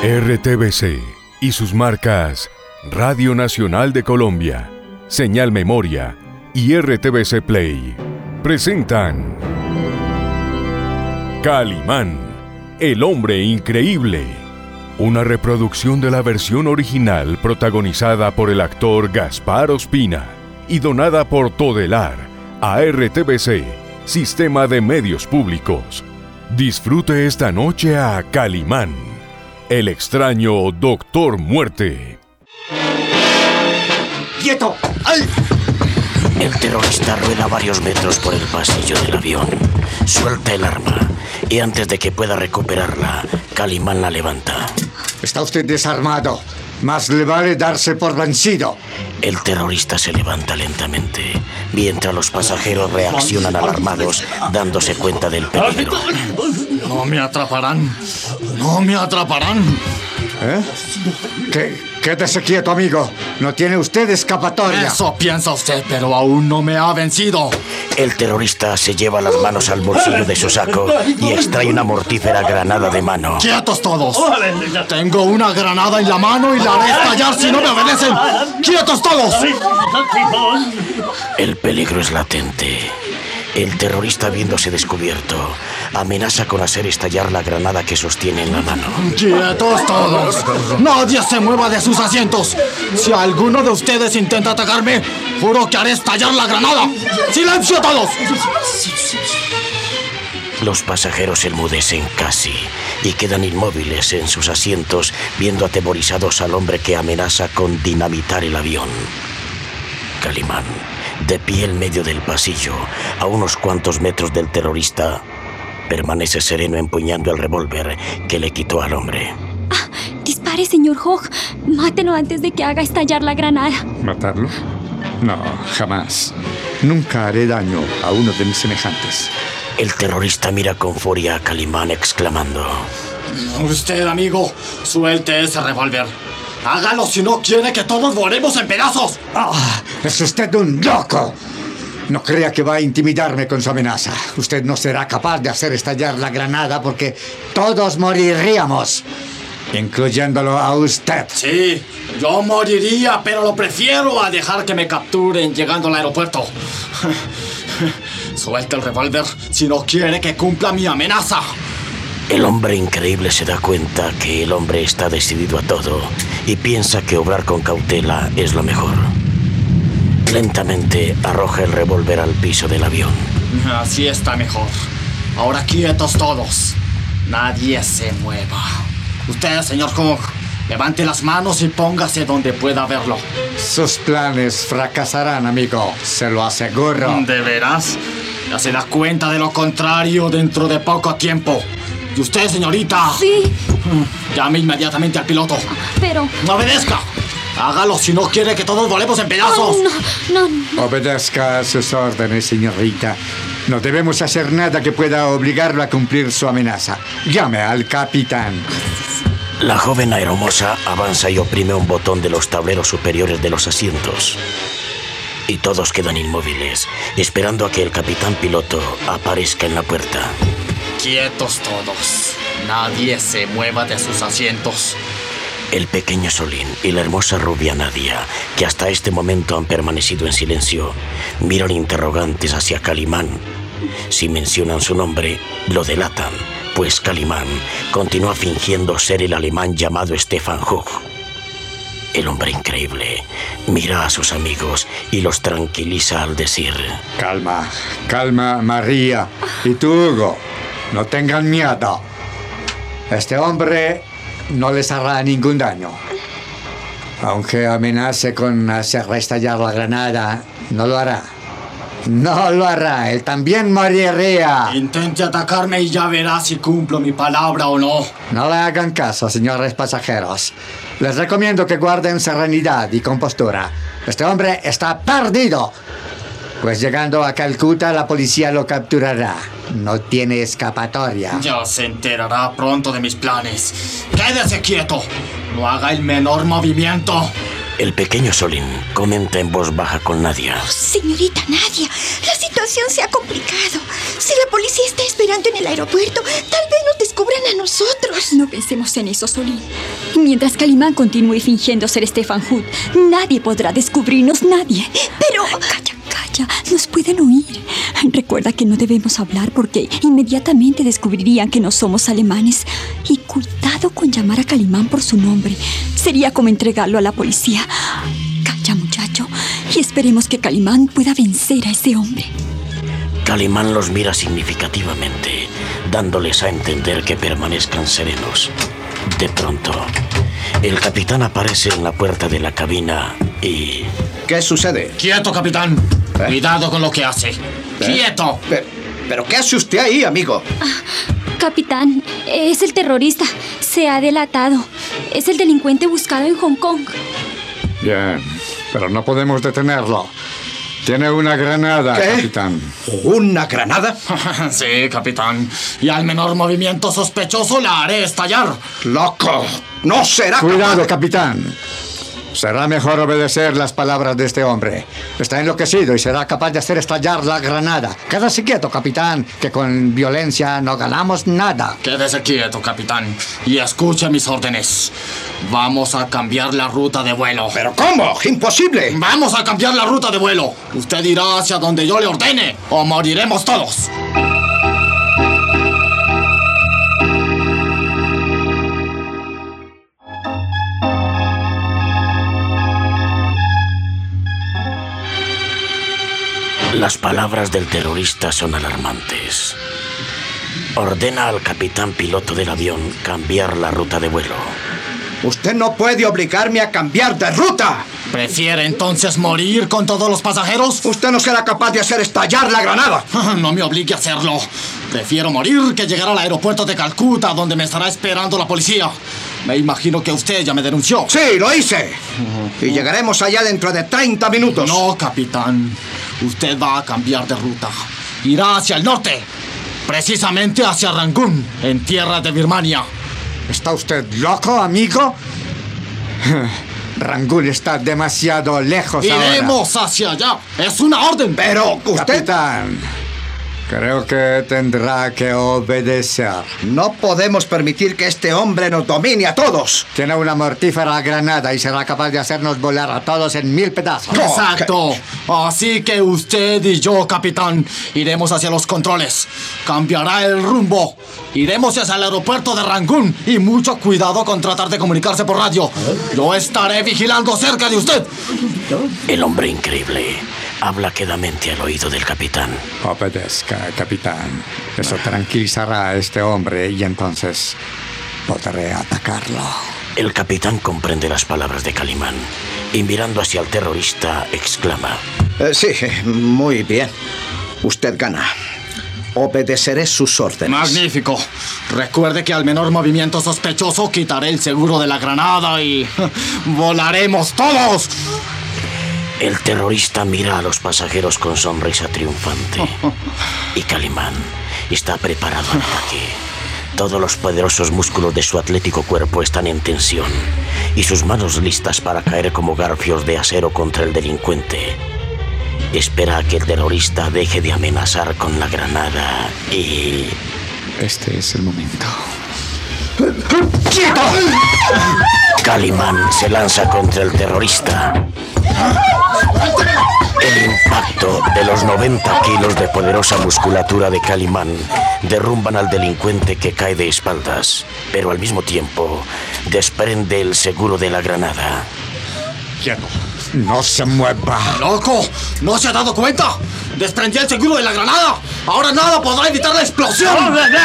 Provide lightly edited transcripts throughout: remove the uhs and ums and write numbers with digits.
RTBC y sus marcas Radio Nacional de Colombia, Señal Memoria y RTBC Play presentan Calimán, el hombre increíble, una reproducción de la versión original protagonizada por el actor Gaspar Ospina y donada por Todelar a RTBC, Sistema de Medios Públicos. Disfrute esta noche a Calimán, el extraño Doctor Muerte. ¡Quieto! ¡Ay! El terrorista rueda varios metros por el pasillo del avión. Suelta el arma y antes de que pueda recuperarla, Calimán la levanta. Está usted desarmado. Más le vale darse por vencido. El terrorista se levanta lentamente, mientras los pasajeros reaccionan alarmados, dándose cuenta del peligro. No me atraparán. No me atraparán. Quédese quieto, amigo. No tiene usted escapatoria. Eso piensa usted, pero aún no me ha vencido. El terrorista se lleva las manos al bolsillo de su saco y extrae una mortífera granada de mano. ¡Quietos todos! Tengo una granada en la mano y la haré estallar si no me obedecen. ¡Quietos todos! El peligro es latente. El terrorista, viéndose descubierto, amenaza con hacer estallar la granada que sostiene en la mano. ¡Quietos todos! ¡Nadie se mueva de sus asientos! Si alguno de ustedes intenta atacarme, juro que haré estallar la granada. ¡Silencio todos! Los pasajeros se enmudecen casi y quedan inmóviles en sus asientos, viendo atemorizados al hombre que amenaza con dinamitar el avión. Calimán, de pie en medio del pasillo, a unos cuantos metros del terrorista, permanece sereno empuñando el revólver que le quitó al hombre. Dispare, señor Hogg. Mátelo antes de que haga estallar la granada. ¿Matarlo? No, jamás. Nunca haré daño a uno de mis semejantes. El terrorista mira con furia a Calimán, exclamando: Usted, amigo, suelte ese revólver. Hágalo si no quiere que todos volemos en pedazos. ¡Es usted un loco! No crea que va a intimidarme con su amenaza. Usted no será capaz de hacer estallar la granada porque todos moriríamos, incluyéndolo a usted. Sí, yo moriría, pero lo prefiero a dejar que me capturen llegando al aeropuerto. Suelta el revólver si no quiere que cumpla mi amenaza. El hombre increíble se da cuenta que el hombre está decidido a todo y piensa que obrar con cautela es lo mejor. Lentamente arroja el revólver al piso del avión. Así está mejor. Ahora quietos todos. Nadie se mueva. Usted, señor Hogg, levante las manos y póngase donde pueda verlo. Sus planes fracasarán, amigo. Se lo aseguro. ¿De veras? Ya se da cuenta de lo contrario dentro de poco tiempo. ¿Y usted, señorita? Sí. Llame inmediatamente al piloto. Pero... ¡No obedezca! Hágalo si no quiere que todos volemos en pedazos. No. Obedezca a sus órdenes, señorita. No debemos hacer nada que pueda obligarlo a cumplir su amenaza. Llame al capitán. La joven aeromoza avanza y oprime un botón de los tableros superiores de los asientos. Y todos quedan inmóviles, esperando a que el capitán piloto aparezca en la puerta. Quietos todos. Nadie se mueva de sus asientos. El pequeño Solín y la hermosa rubia Nadia, que hasta este momento han permanecido en silencio, miran interrogantes hacia Calimán. Si mencionan su nombre, lo delatan, pues Calimán continúa fingiendo ser el alemán llamado Stefan Hogg. El hombre increíble mira a sus amigos y los tranquiliza al decir: Calma, María. Y tú, Hugo, no tengan miedo. Este hombre no les hará ningún daño. Aunque amenace con hacer estallar la granada, no lo hará. No lo hará. Él también moriría. Intente atacarme y ya verá si cumplo mi palabra o no. No le hagan caso, señores pasajeros. Les recomiendo que guarden serenidad y compostura. Este hombre está perdido. Pues llegando a Calcuta, la policía lo capturará. No tiene escapatoria. Ya se enterará pronto de mis planes. ¡Quédese quieto! No haga el menor movimiento. El pequeño Solín comenta en voz baja con Nadia: Señorita Nadia, la situación se ha complicado. Si la policía está esperando en el aeropuerto, tal vez nos descubran a nosotros. No pensemos en eso, Solín. Mientras Calimán continúe fingiendo ser Stefan Hood, nadie podrá descubrirnos, nadie. Pero... Calla, nos pueden oír. Recuerda que no debemos hablar porque inmediatamente descubrirían que no somos alemanes. Y cuidado con llamar a Calimán por su nombre. Sería como entregarlo a la policía. Calla, muchacho, y esperemos que Calimán pueda vencer a ese hombre. Calimán los mira significativamente, dándoles a entender que permanezcan serenos. De pronto, el capitán aparece en la puerta de la cabina y... ¿Qué sucede? ¡Quieto, capitán! Cuidado con lo que hace. ¡Quieto! ¿Pero qué hace usted ahí, amigo? Capitán, es el terrorista. Se ha delatado. Es el delincuente buscado en Hong Kong. Bien, pero no podemos detenerlo. Tiene una granada, ¿Qué? capitán. ¿Una granada? Sí, capitán. Y al menor movimiento sospechoso la haré estallar. ¡Loco! ¡No será Cuidado, capitán. Será mejor obedecer las palabras de este hombre. Está enloquecido y será capaz de hacer estallar la granada. Quédese quieto, capitán, que con violencia no ganamos nada. Quédese quieto, capitán, y escuche mis órdenes. Vamos a cambiar la ruta de vuelo. ¿Pero cómo? ¡Imposible! ¡Vamos a cambiar la ruta de vuelo! Usted irá hacia donde yo le ordene, o moriremos todos. Las palabras del terrorista son alarmantes. Ordena al capitán piloto del avión cambiar la ruta de vuelo. Usted no puede obligarme a cambiar de ruta. ¿Prefiere entonces morir con todos los pasajeros? Usted no será capaz de hacer estallar la granada. No me obligue a hacerlo. Prefiero morir que llegar al aeropuerto de Calcuta, donde me estará esperando la policía. Me imagino que usted ya me denunció. Sí, lo hice. Y llegaremos allá dentro de 30 minutos. No, capitán. Usted va a cambiar de ruta. Irá hacia el norte. Precisamente hacia Rangún, en tierra de Birmania. ¿Está usted loco, amigo? Rangún está demasiado lejos ahora. Iremos hacia allá. Es una orden. Pero usted... Capitán, creo que tendrá que obedecer. No podemos permitir que este hombre nos domine a todos. Tiene una mortífera granada y será capaz de hacernos volar a todos en 1000 pedazos. Exacto. Así que usted y yo, capitán, iremos hacia los controles. Cambiará el rumbo. Iremos hacia el aeropuerto de Rangún. Y mucho cuidado con tratar de comunicarse por radio. Yo estaré vigilando cerca de usted. El hombre increíble habla quedamente al oído del capitán. Obedezca, capitán. Eso tranquilizará a este hombre y entonces podré atacarlo. El capitán comprende las palabras de Calimán y mirando hacia el terrorista exclama: Sí, muy bien. Usted gana. Obedeceré sus órdenes. Magnífico. Recuerde que al menor movimiento sospechoso quitaré el seguro de la granada y volaremos todos. El terrorista mira a los pasajeros con sonrisa triunfante. Y Calimán está preparado al ataque. Todos los poderosos músculos de su atlético cuerpo están en tensión y sus manos listas para caer como garfios de acero contra el delincuente. Espera a que el terrorista deje de amenazar con la granada y... Este es el momento. ¡Quieto! Calimán se lanza contra el terrorista. El impacto de los 90 kilos de poderosa musculatura de Calimán derrumban al delincuente, que cae de espaldas, pero al mismo tiempo desprende el seguro de la granada. Quieto. No se mueva. ¡Loco! ¿No se ha dado cuenta? ¡Desprendí el seguro de la granada! ¡Ahora nada podrá evitar la explosión!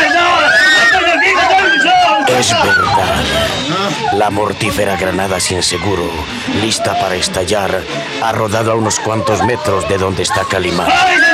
Es verdad. La mortífera granada sin seguro, lista para estallar, ha rodado a unos cuantos metros de donde está Calimán.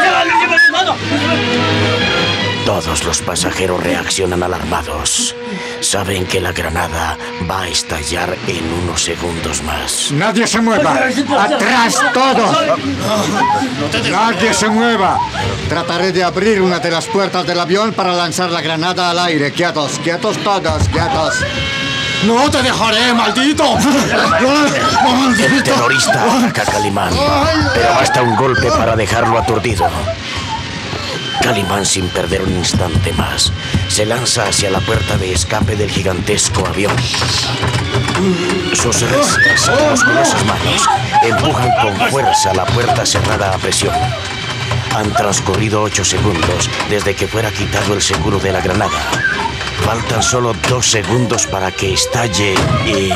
Todos los pasajeros reaccionan alarmados. Saben que la granada va a estallar en unos segundos más. ¡Nadie se mueva! ¡Atrás todos! ¡Nadie se mueva! Trataré de abrir una de las puertas del avión para lanzar la granada al aire. ¡Quietos, quietos todos, quietos! ¡No te dejaré, maldito! El terrorista ataca a Calimán, pero basta un golpe para dejarlo aturdido. Calimán, sin perder un instante más, se lanza hacia la puerta de escape del gigantesco avión. Sus restas y musculosas manos empujan con fuerza la puerta cerrada a presión. Han transcurrido 8 segundos desde que fuera quitado el seguro de la granada. Faltan solo 2 segundos para que estalle y...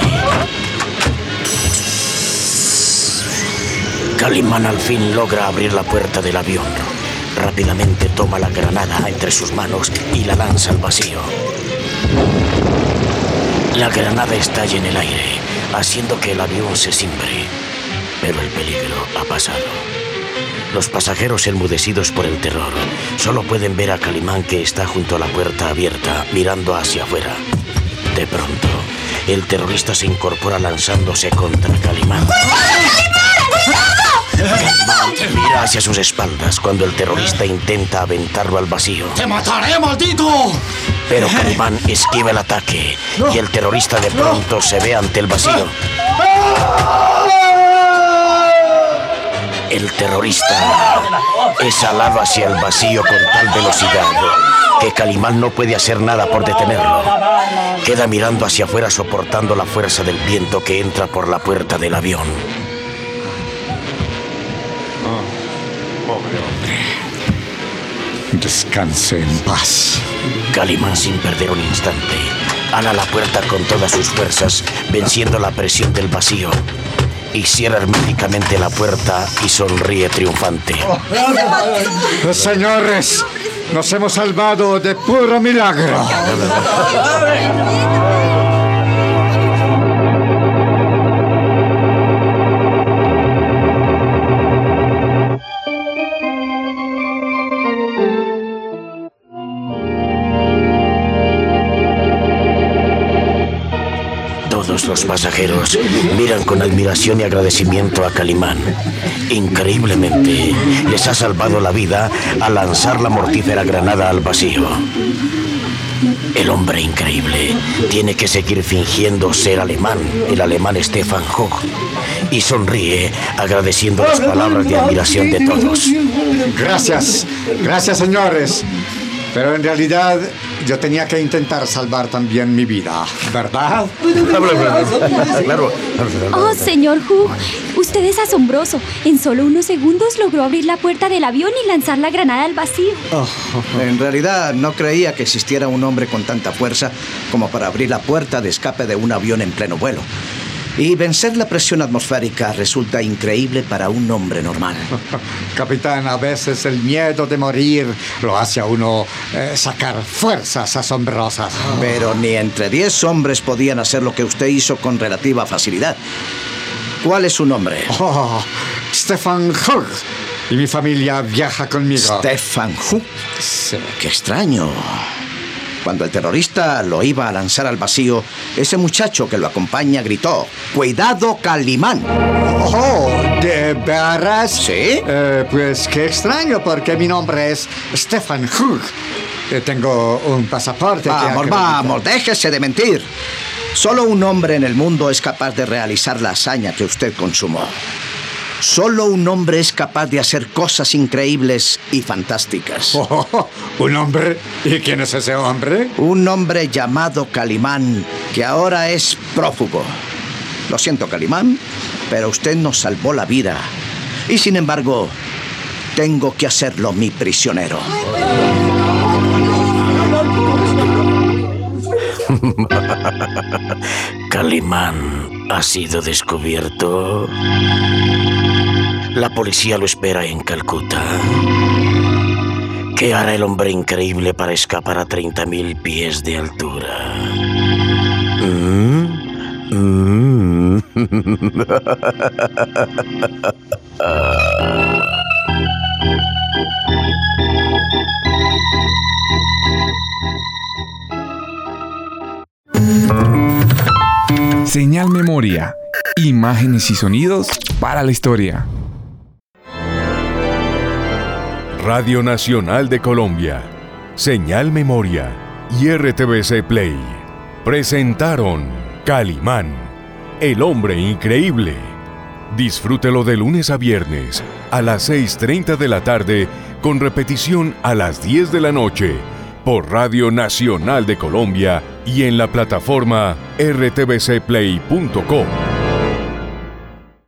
Calimán al fin logra abrir la puerta del avión. Rápidamente toma la granada entre sus manos y la lanza al vacío. La granada estalla en el aire, haciendo que el avión se cimbre. Pero el peligro ha pasado. Los pasajeros, enmudecidos por el terror, solo pueden ver a Calimán, que está junto a la puerta abierta, mirando hacia afuera. De pronto, el terrorista se incorpora lanzándose contra Calimán. Calimán mira hacia sus espaldas cuando el terrorista intenta aventarlo al vacío. ¡Te mataré, maldito! Pero Calimán esquiva el ataque y el terrorista de pronto se ve ante el vacío. El terrorista es alado hacia el vacío con tal velocidad que Calimán no puede hacer nada por detenerlo. Queda mirando hacia afuera, soportando la fuerza del viento que entra por la puerta del avión. Pobre hombre. Descanse en paz. Calimán, sin perder un instante, ala la puerta con todas sus fuerzas, venciendo la presión del vacío. Y cierra herméticamente la puerta y sonríe triunfante. Señores, nos hemos salvado de puro milagro. Todos los pasajeros miran con admiración y agradecimiento a Calimán. Increíblemente, les ha salvado la vida al lanzar la mortífera granada al vacío. El hombre increíble tiene que seguir fingiendo ser alemán, el alemán Stefan Hug, y sonríe agradeciendo las palabras de admiración de todos. Gracias, señores. Pero en realidad yo tenía que intentar salvar también mi vida, ¿verdad? Claro. Oh, señor Hug, usted es asombroso. En solo unos segundos logró abrir la puerta del avión y lanzar la granada al vacío. En realidad no creía que existiera un hombre con tanta fuerza como para abrir la puerta de escape de un avión en pleno vuelo. Y vencer la presión atmosférica resulta increíble para un hombre normal. Capitán, a veces el miedo de morir lo hace a uno sacar fuerzas asombrosas. Pero ni entre 10 hombres podían hacer lo que usted hizo con relativa facilidad. ¿Cuál es su nombre? Oh, Stefan Hug. Y mi familia viaja conmigo. Stefan Hug. Sí. Qué extraño. Cuando el terrorista lo iba a lanzar al vacío, ese muchacho que lo acompaña gritó: ¡Cuidado, Calimán! Oh, ¿de veras? ¿Sí? Pues qué extraño, porque mi nombre es Stefan Hug. Tengo un pasaporte. Vamos, déjese de mentir. Solo un hombre en el mundo es capaz de realizar la hazaña que usted consumó. Solo un hombre es capaz de hacer cosas increíbles y fantásticas. Oh, ¿un hombre? ¿Y quién es ese hombre? Un hombre llamado Calimán, que ahora es prófugo. Lo siento, Calimán, pero usted nos salvó la vida. Y sin embargo, tengo que hacerlo mi prisionero. Calimán ha sido descubierto. La policía lo espera en Calcuta. ¿Qué hará el hombre increíble para escapar a 30,000 pies de altura? Señal Memoria. Imágenes y sonidos para la historia. Radio Nacional de Colombia, Señal Memoria y RTBC Play presentaron Calimán, el hombre increíble. Disfrútelo de lunes a viernes a las 6:30 de la tarde con repetición a las 10 de la noche, por Radio Nacional de Colombia y en la plataforma rtbcplay.com.